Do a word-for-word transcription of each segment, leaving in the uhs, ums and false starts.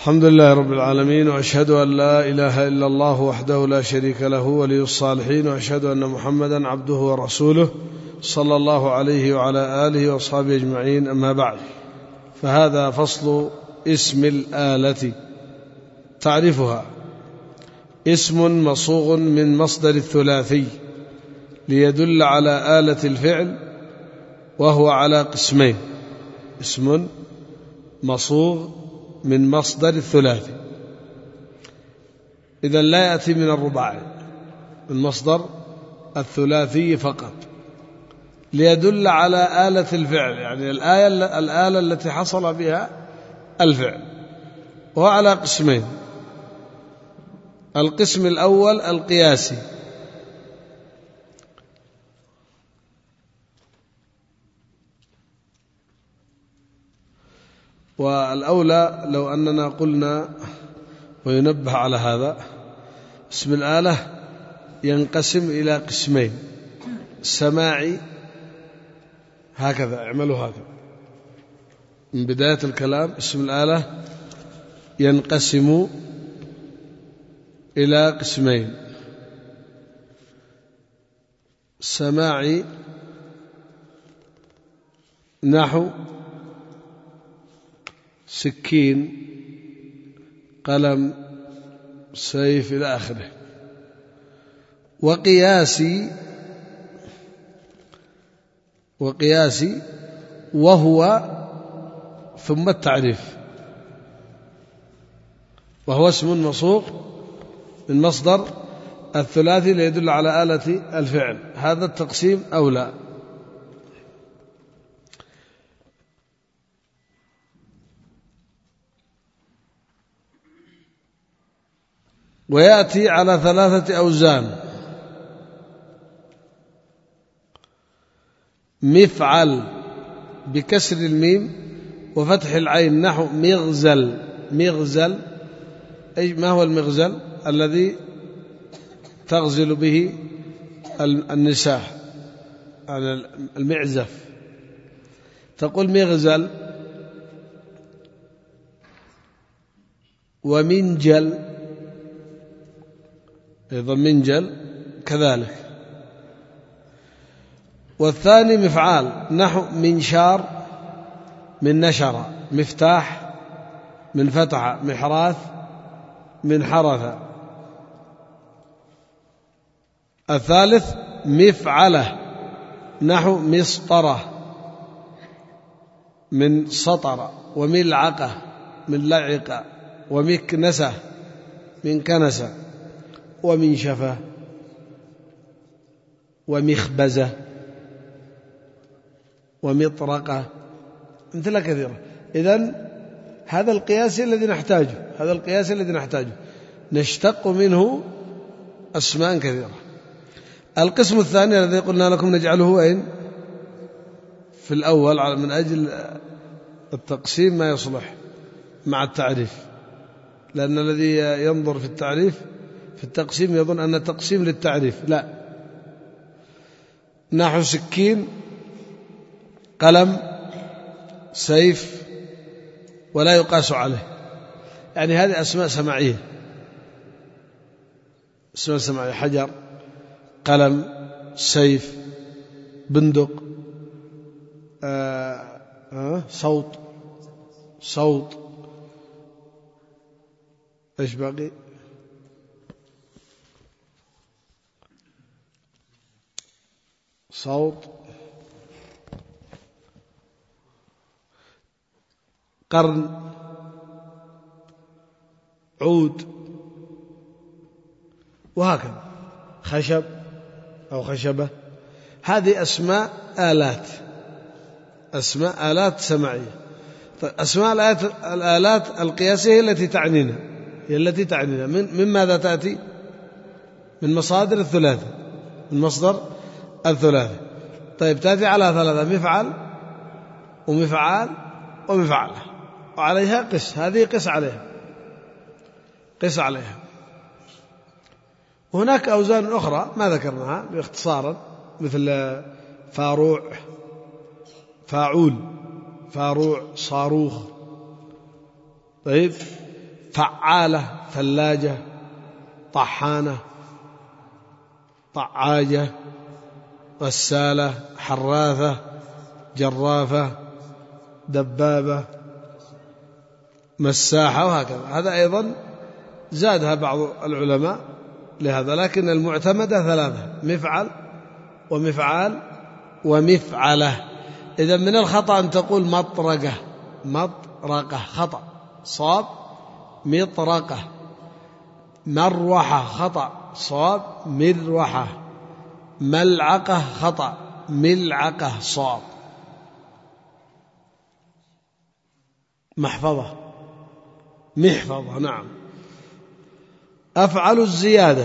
الحمد لله رب العالمين، وأشهد أن لا إله إلا الله وحده لا شريك له ولي الصالحين، وأشهد أن محمدا عبده ورسوله صلى الله عليه وعلى آله وأصحابه أجمعين. أما بعد، فهذا فصل اسم الآلة. تعرفها: اسم مصوغ من مصدر الثلاثي ليدل على آلة الفعل، وهو على قسمين: اسم مصوغ من مصدر الثلاثي، إذن لا يأتي من الرباعي، من مصدر الثلاثي فقط، ليدل على آلة الفعل، يعني الآية الآلة التي حصل بها الفعل، وهو على قسمين: القسم الأول القياسي، والأولى لو أننا قلنا وينبه على هذا: اسم الآلة ينقسم إلى قسمين: سماعي، هكذا اعملوا هكذا من بداية الكلام، اسم الآلة ينقسم إلى قسمين: سماعي نحو سكين، قلم، سيف إلى آخره. وقياسي وقياسي وهو ثم التعريف، وهو اسم مصوغ من مصدر الثلاثي ليدل على آلة الفعل. هذا التقسيم أولى. ويأتي على ثلاثة أوزان: مفعل بكسر الميم وفتح العين، نحو مغزل. مغزل أي ما هو المغزل؟ الذي تغزل به النساء، على المعزف، تقول مغزل. ومنجل أيضا، منجل كذلك. والثاني مفعال، نحو منشار من نشر، مفتاح من فتح، محراث من حرث. الثالث مفعلة، نحو مسطرة من سطر، وملعقة من لعق، ومكنسة من كنسة، ومنشفة، ومخبزة، ومطرقة، أمثلة كثيرة. إذن هذا القياس الذي نحتاجه، هذا القياس الذي نحتاجه نشتق منه أسماء كثيرة. القسم الثاني الذي قلنا لكم نجعله أين؟ في الأول، من أجل التقسيم ما يصلح مع التعريف، لأن الذي ينظر في التعريف في التقسيم يظن أن التقسيم للتعريف، لا. نحو سكين، قلم، سيف، ولا يقاس عليه، يعني هذه أسماء سماعية، أسماء سماعية: حجر، قلم، سيف، بندق، آه آه صوت صوت إيش باقي؟ صوت، قرن، عود، وهكذا، خشب أو خشبة. هذه أسماء آلات، أسماء آلات سمعية. أسماء الآلات, الآلات القياسية هي التي تعنينا، هي التي تعنينا من, من ماذا تأتي؟ من مصادر الثلاثة، من مصدر الثلاثة. طيب، تأتي على ثلاثة: مفعل، ومفعال، ومفعلة، وعليها قس. هذه قس عليها، قس عليها. وهناك أوزان أخرى ما ذكرناها باختصارا، مثل فاروع، فاعول، فاروع، صاروخ. طيب، فعالة ثلاجة، طحانة، طعاجة، غسالة، حراثة، جرافة، دبابة، مساحة، وهكذا. هذا أيضا زادها بعض العلماء لهذا، لكن المعتمدة ثلاثة: مفعل ومفعال ومفعلة. إذا من الخطأ أن تقول مطرقة، مطرقة خطأ، صواب مطرقة. مروحة خطأ، صواب مروحة. ملعقة خطأ، ملعقة صواب. محفظة، محفظة، نعم. أفعل الزيادة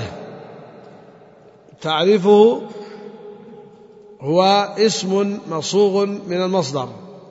تعريفه هو اسم مصوغ من المصدر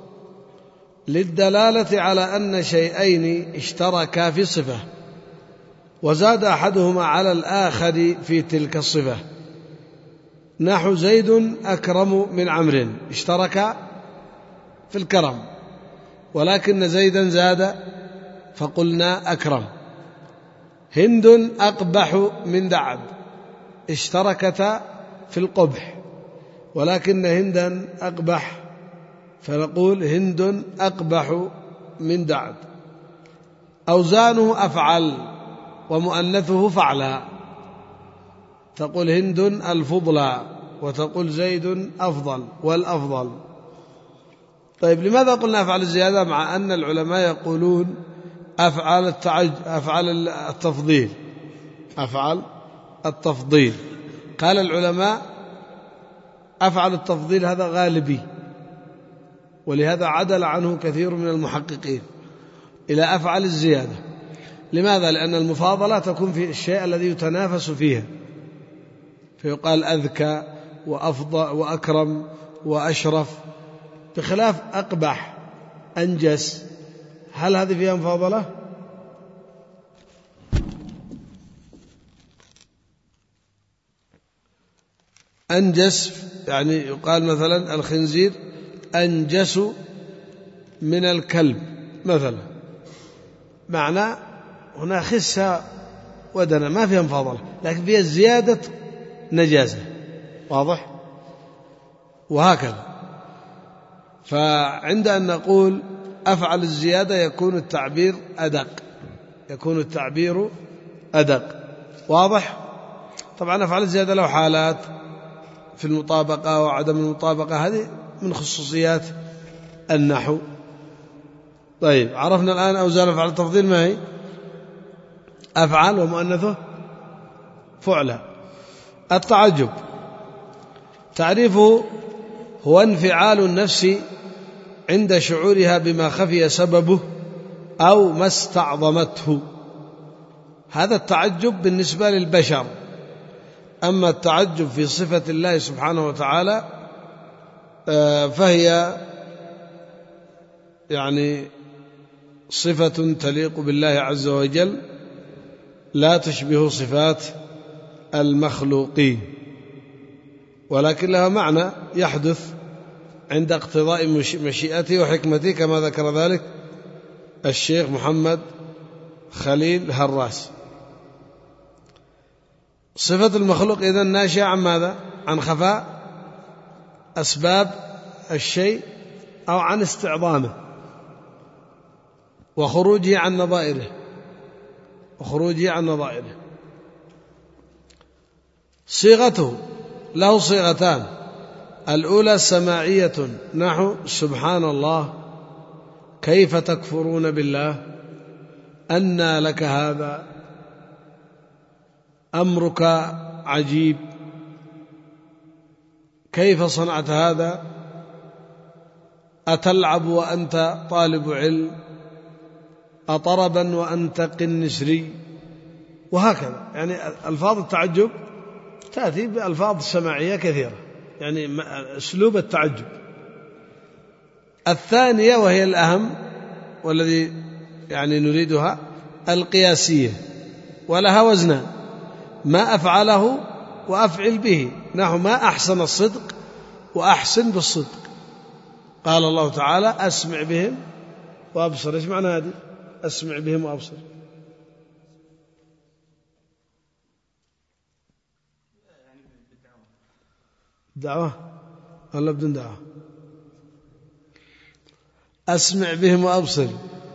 للدلالة على أن شيئين اشتركا في صفة وزاد أحدهما على الآخر في تلك الصفة. نحو زيد أكرم من عمرو، اشترك في الكرم، ولكن زيدا زاد فقلنا أكرم. هند أقبح من دعد، اشتركتا في القبح، ولكن هندا أقبح فنقول هند أقبح من دعد. أوزانه أفعل ومؤنثه فعلا، تقول هند الفضلى وتقول زيد أفضل والأفضل. طيب لماذا قلنا أفعل الزيادة مع أن العلماء يقولون أفعل التعج... أفعل التفضيل، أفعل التفضيل؟ قال العلماء أفعل التفضيل هذا غالبي، ولهذا عدل عنه كثير من المحققين إلى أفعل الزيادة. لماذا؟ لأن المفاضلة تكون في الشيء الذي يتنافس فيها، فيقال أذكى وأفضل وأكرم وأشرف، بخلاف أقبح أنجس. هل هذه فيها مفاضلة؟ أنجس يعني يقال مثلا الخنزير أنجس من الكلب مثلا، معنى هنا خسة ودنا، ما فيها مفاضلة، لكن فيها زيادة نجاسة، واضح؟ وهكذا. فعند أن نقول أفعل الزيادة يكون التعبير أدق، يكون التعبير أدق، واضح؟ طبعا أفعل الزيادة له حالات في المطابقة وعدم المطابقة، هذه من خصوصيات النحو. طيب عرفنا الآن أوزان أفعل التفضيل ما هي؟ أفعل ومؤنثه فعلا. التعجب تعريفه هو انفعال النفس عند شعورها بما خفي سببه أو ما استعظمته. هذا التعجب بالنسبة للبشر. أما التعجب في صفة الله سبحانه وتعالى فهي يعني صفة تليق بالله عز وجل، لا تشبه صفات المخلوقين، ولكن لها معنى يحدث عند اقتضاء مشيئته وحكمته، كما ذكر ذلك الشيخ محمد خليل هراس. صفة المخلوق إذن ناشئة عن ماذا؟ عن خفاء أسباب الشيء أو عن استعظامه وخروجه عن نظائره وخروجه عن نظائره. صيغته له صيغتان: الأولى سماعية نحو سبحان الله، كيف تكفرون بالله، أنى لك هذا، أمرك عجيب، كيف صنعت هذا، أتلعب وأنت طالب علم، أطربا وأنت قنسري، وهكذا. يعني ألفاظ التعجب تأتي بألفاظ سماعية كثيرة، يعني أسلوب التعجب. الثانية وهي الأهم والذي يعني نريدها القياسية، ولها وزنان: ما أفعله وأفعل به، نحو ما أحسن الصدق وأحسن بالصدق. قال الله تعالى: أسمع بهم وأبصر. إيش معنى هذه؟ أسمع بهم وأبصر دعوة ولا بدون دعوة؟ أسمع بهم وأبصر.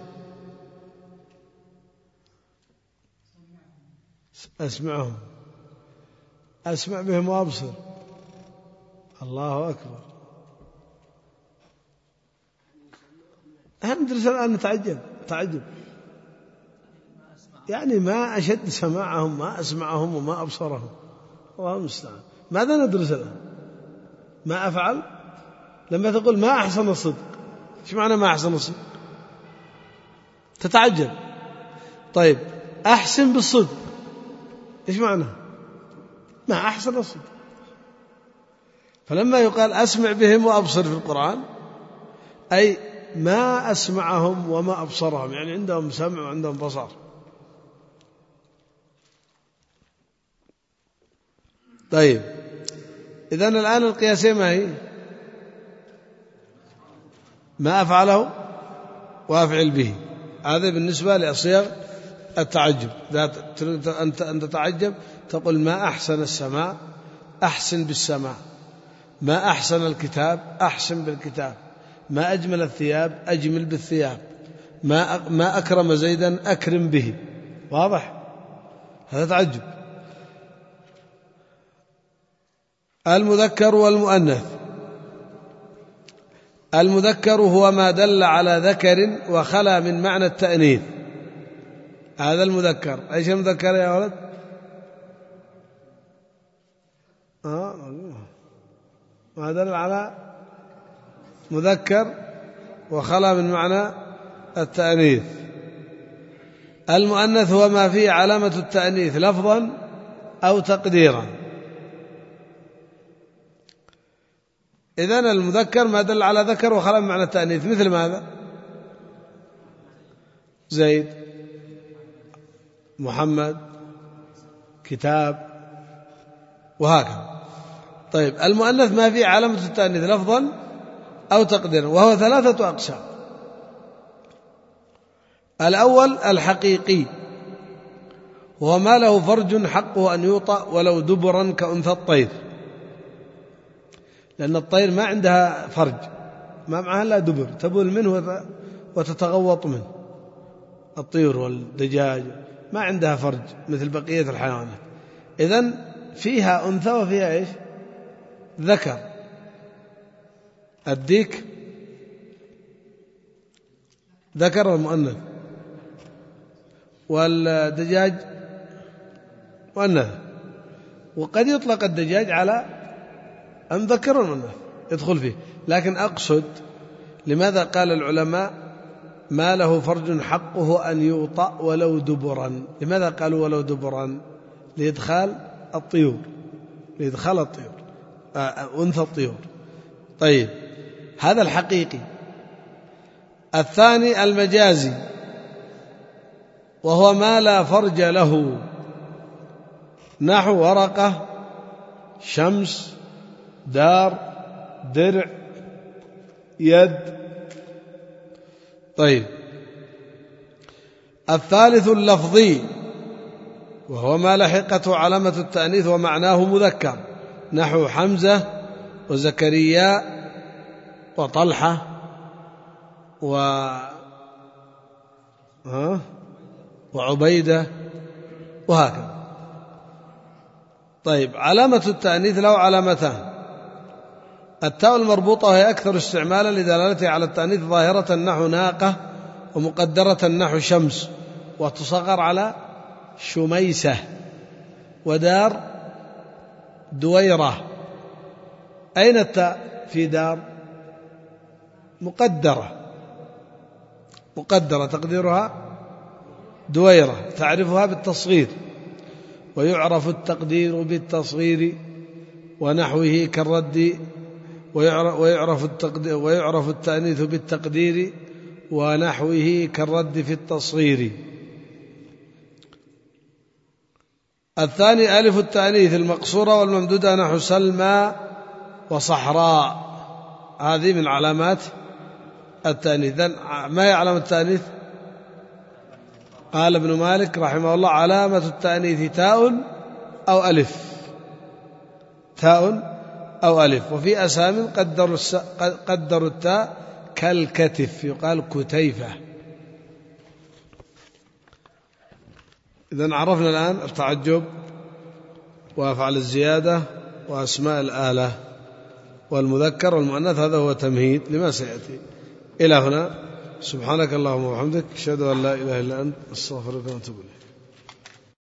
أسمعهم أسمع بهم وأبصر. الله أكبر. ندرس الآن نتعجب تعجب يعني ما أشد سماعهم، ما أسمعهم وما أبصرهم. الله المستعان. ماذا ندرس الآن؟ ما أفعل؟ لما تقول ما أحسن الصدق، إيش معنى ما أحسن الصدق؟ تتعجب. طيب أحسن بالصدق، إيش معنى؟ ما أحسن الصدق. فلما يقال أسمع بهم وأبصر في القرآن أي ما أسمعهم وما أبصرهم، يعني عندهم سمع وعندهم بصر. طيب إذن الآن القياسية ما هي؟ ما أفعله وأفعل به. هذا بالنسبة لأصيغ التعجب. أنت أن تتعجب تقول ما أحسن السماء، أحسن بالسماء. ما أحسن الكتاب، أحسن بالكتاب. ما أجمل الثياب، أجمل بالثياب. ما ما أكرم زيدا، أكرم به. واضح؟ هذا تعجب. المذكر والمؤنث. المذكر هو ما دل على ذكر وخلا من معنى التأنيث، هذا المذكر. أيش المذكر يا ولد؟ آه. ما دل على مذكر وخلا من معنى التأنيث. المؤنث هو ما فيه علامة التأنيث لفظا أو تقديرا. إذن المذكر ما دل على ذكر وخلا من معنى التأنيث، مثل ماذا؟ زيد، محمد، كتاب، وهكذا. طيب المؤنث ما فيه علامة التأنيث لفظا أو تقديرا، وهو ثلاثة أقسام. الأول الحقيقي، وهو ما له فرج حقه أن يوطأ ولو دبرا كأنثى الطير، لأن الطير ما عندها فرج، ما معها لا دبر، تبول منه وتتغوط منه. الطيور والدجاج ما عندها فرج مثل بقية الحيوانات. إذن فيها أنثى وفيها إيش؟ ذكر. الديك ذكر ومؤنث، والدجاج مؤنث. وقد يطلق الدجاج على أم ذكر ومؤنث يدخل فيه. لكن أقصد لماذا قال العلماء ما له فرج حقه أن يوطأ ولو دبرا؟ لماذا قالوا ولو دبرا؟ لإدخال الطيور، لإدخال الطيور أنثى الطيور. طيب هذا الحقيقي. الثاني المجازي، وهو ما لا فرج له، نحو ورقة، شمس، دار، درع، يد. طيب الثالث اللفظي، وهو ما لحقته علامة التأنيث ومعناه مذكر، نحو حمزة وزكريا وطلحة و ها وعبيدة وهكذا. طيب علامة التأنيث له علامتان: التاء المربوطة وهي أكثر استعمالا لدلالتها على التأنيث ظاهرة نحو ناقة، ومقدرة نحو شمس، وتصغر على شميسة. ودار دويرة. أين التاء في دار؟ مقدرة، مقدرة تقديرها دويرة، تعرفها بالتصغير، ويعرف التقدير بالتصغير ونحوه كالرد، ويعرف التقدير ويعرف التأنيث بالتقدير ونحوه كالرد في التصغير. الثاني ألف التأنيث المقصورة والممدودة، نحو سلمى وصحراء. هذه من علامات التأنيث. ما هي علامة التأنيث؟ قال ابن مالك رحمه الله: علامة التأنيث تاء أو ألف، تاء أو ألف. وفي أسام قدروا, قدروا التاء كالكتف يقال كتيفة. إذن عرفنا الآن التعجب وأفعال الزيادة وأسماء الآلة والمذكر والمؤنث. هذا هو تمهيد لما سيأتي. إلى هنا سبحانك اللهم وبحمدك أشهد أن لا إله إلا أنت أستغفرك وأتوب إليك.